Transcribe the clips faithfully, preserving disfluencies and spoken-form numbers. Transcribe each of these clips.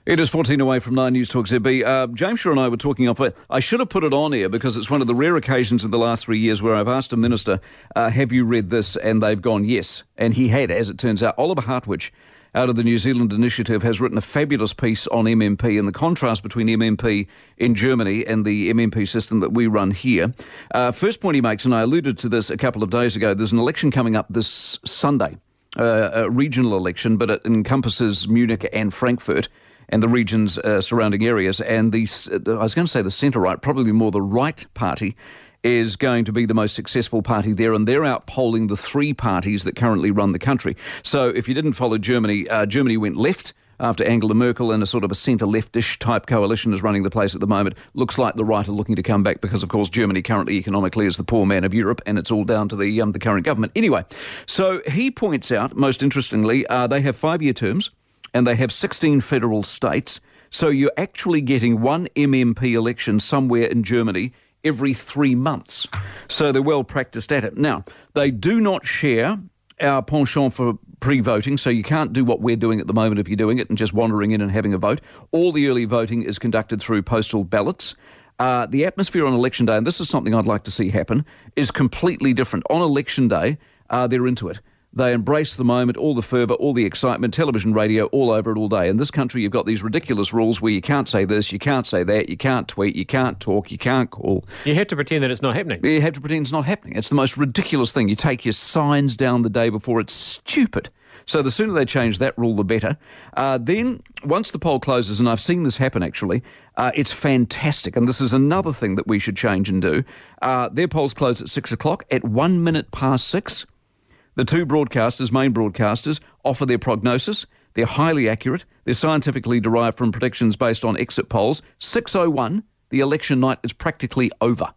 It is fourteen away from nine News Talk Z B. Uh, James Shaw and I were talking off. I should have put it on here because it's one of the rare occasions in the last three years where I've asked a minister, uh, have you read this? And they've gone, yes. And he had, as it turns out. Oliver Hartwich, out of the New Zealand Initiative, has written a fabulous piece on M M P and the contrast between M M P in Germany and the M M P system that we run here. Uh, first point he makes, and I alluded to this a couple of days ago, there's an election coming up this Sunday, uh, a regional election, but it encompasses Munich and Frankfurt and the regions uh, surrounding areas. And the, I was going to say the centre-right, probably more the right party, is going to be the most successful party there, and they're outpolling the three parties that currently run the country. So if you didn't follow Germany, uh, Germany went left after Angela Merkel, and a sort of a centre-leftish type coalition is running the place at the moment. Looks like the right are looking to come back because, of course, Germany currently economically is the poor man of Europe, and it's all down to the um, the current government. Anyway, so he points out, most interestingly, uh, they have five-year terms, and they have sixteen federal states, so you're actually getting one M M P election somewhere in Germany every three months. So they're well practiced at it. Now, they do not share our penchant for pre-voting, so you can't do what we're doing at the moment if you're doing it and just wandering in and having a vote. All the early voting is conducted through postal ballots. Uh, the atmosphere on election day, and this is something I'd like to see happen, is completely different. On election day, uh, they're into it. They embrace the moment, all the fervour, all the excitement, television, radio, all over it all day. In this country, you've got these ridiculous rules where you can't say this, you can't say that, you can't tweet, you can't talk, you can't call. You have to pretend that it's not happening. You have to pretend it's not happening. It's the most ridiculous thing. You take your signs down the day before. It's stupid. So the sooner they change that rule, the better. Uh, then, once the poll closes, and I've seen this happen actually, uh, it's fantastic. And this is another thing that we should change and do. Uh, their polls close at six o'clock. At one minute past six, the two broadcasters, main broadcasters, offer their prognosis. They're highly accurate. They're scientifically derived from predictions based on exit polls. six oh one, the election night is practically over.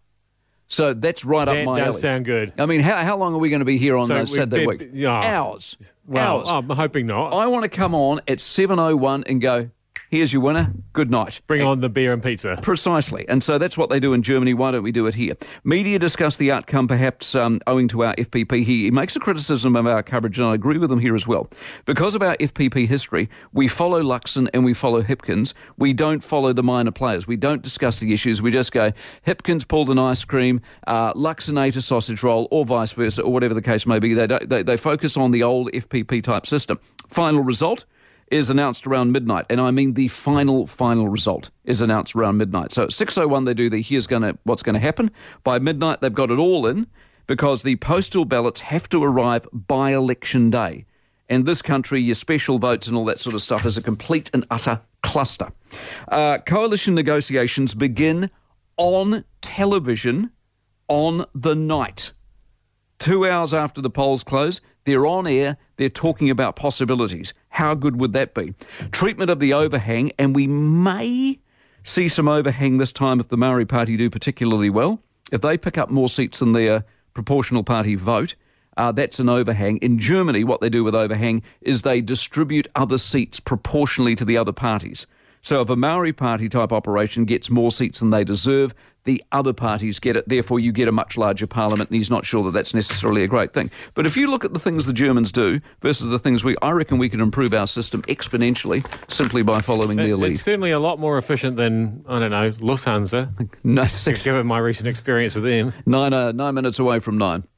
So that's right that up my alley. That does sound good. I mean, how how long are we going to be here on so uh, Saturday be, week? Oh, Hours. Well, Hours. I'm hoping not. I want to come on at seven oh one and go, here's your winner, good night. Bring and, on the beer and pizza. Precisely. And so that's what they do in Germany. Why don't we do it here? Media discuss the outcome, perhaps um, owing to our F P P. He, he makes a criticism of our coverage, and I agree with him here as well. Because of our F P P history, we follow Luxon and we follow Hipkins. We don't follow the minor players. We don't discuss the issues. We just go, Hipkins pulled an ice cream, uh, Luxon ate a sausage roll, or vice versa, or whatever the case may be. They, don't, they, they focus on the old F P P type system. Final result is announced around midnight, and I mean the final, final result is announced around midnight. So at six oh one, they do the here's gonna what's going to happen. By midnight, they've got it all in because the postal ballots have to arrive by election day. In this country, your special votes and all that sort of stuff is a complete and utter cluster. Uh, coalition negotiations begin on television on the night. Two hours after the polls close, they're on air, they're talking about possibilities. How good would that be? Treatment of the overhang, and we may see some overhang this time if the Maori Party do particularly well. If they pick up more seats than their proportional party vote, uh, that's an overhang. In Germany, what they do with overhang is they distribute other seats proportionally to the other parties. So if a Maori Party type operation gets more seats than they deserve, the other parties get it. Therefore, you get a much larger parliament, and he's not sure that that's necessarily a great thing. But if you look at the things the Germans do versus the things we, I reckon we can improve our system exponentially simply by following it, their lead. It's certainly a lot more efficient than, I don't know, Lufthansa. No, six, given my recent experience with them. Nine, uh, nine minutes away from nine.